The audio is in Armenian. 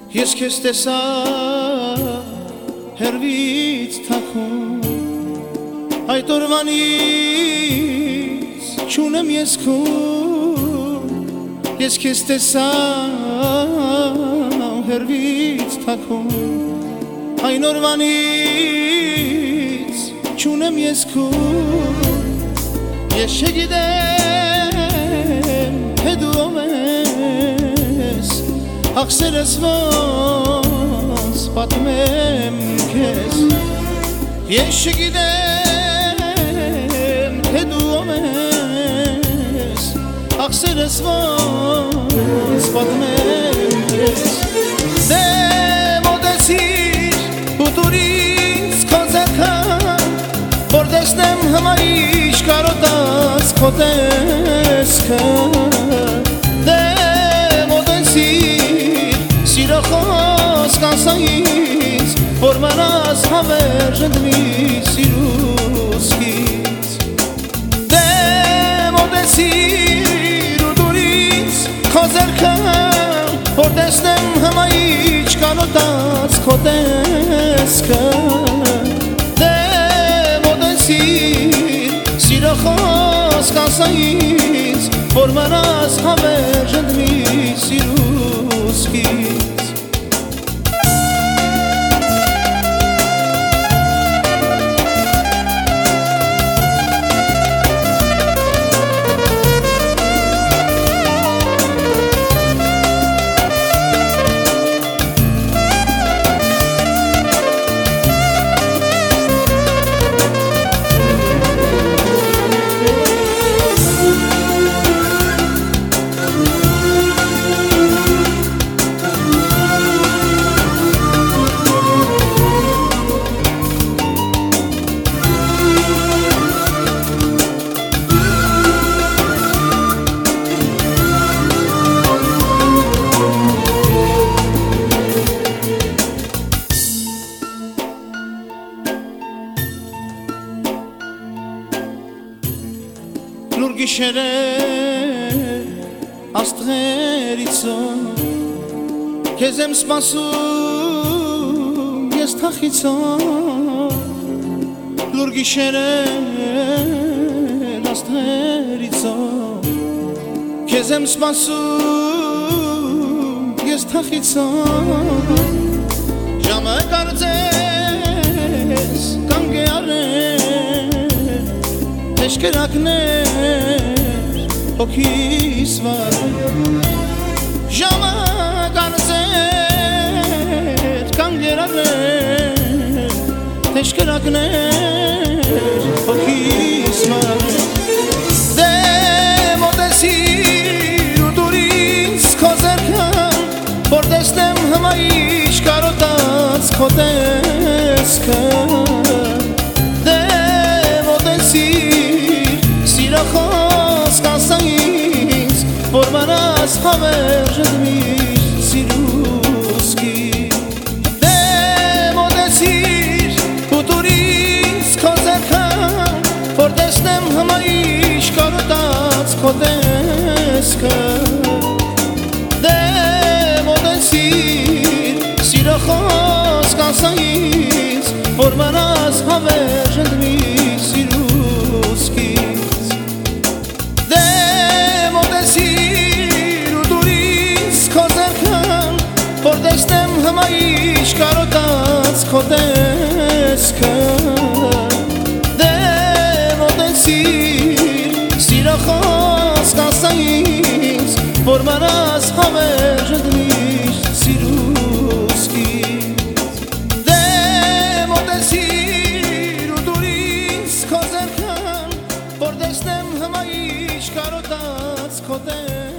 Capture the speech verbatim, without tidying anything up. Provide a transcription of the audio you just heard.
Ես քեզ տեսա հեռվից թաքուն, այդ օրվանից չունեմ ես քուն, ես քեզ տեսա հեռվից թաքուն, այն օրվանից չունեմ ես քուն, ես չգիտեմ թե դու ով ես, ախսեր ես ոնց պատմեմ քեզ, ես չգիտեմ թե դու ով ես, ախսեր ես ոնց պատմեմ քեզ, դե մոտեցիր ու տուր ինձ քո ձեռքը, որ տեսնեմ հմայիչ կարոտած քո տեսքը, դե մոտեցիր սիրո խոսք ասա ինձ, որ մնաս հավերժ ընդմի սիրուսքից, դե մոտեցիր ու տուր ինձ քո ձեռքը, որ տեսնեմ հմայիչ կարոտած քո տեսքը, դե մոտեցիր սիրո խոսք ասա ինձ, որ մնաս հավերժ ընդմի սիրուսքից, լուր գիշերեր աստղերիցով քեզ եմ սպասում ես թախիցով, լուր գիշերեր աստղերիցով քեզ եմ սպասում ես թախիցով, ժամը կարծես կանգ է առել Teşkerakներ հոգիս վարել, ժամը կարծեր կանգ էր առել, Teşkerakներ հոգիս վարել, դե մոտեցիր ու տուր ինձ քո ձեռքը, որ տեսնեմ հմայիչ կարոտած քո տեսքը, դե մոտեցիր սիրո խոսք ասա ինձ, որ մնաս հավերժ ընդմի սիրուսքից, դե մոտեցիր ու տուր ինձ քո ձեռքը, որ տեսնեմ հմայիչ կարոտած քո տեսքը, դե մոտեցիր սիրո խոսք ասա ինձ, որ մնաս հավերժ ընդմի սիրուսքից, դե մոտեցիր ու տուր ինձ քո ձեռքը, որ տեսնեմ հմայիչ կարոտած քո տեսքը, դե մոտեցիր սիրո խոսք ասա ինձ, որ մնաս հավերժ ընդմի սիրուսքից, դե մոտեցիր ու տուր ինձ քո ձեռքը, որ տեսնեմ հմայիչ կարոտած քո տեսքը,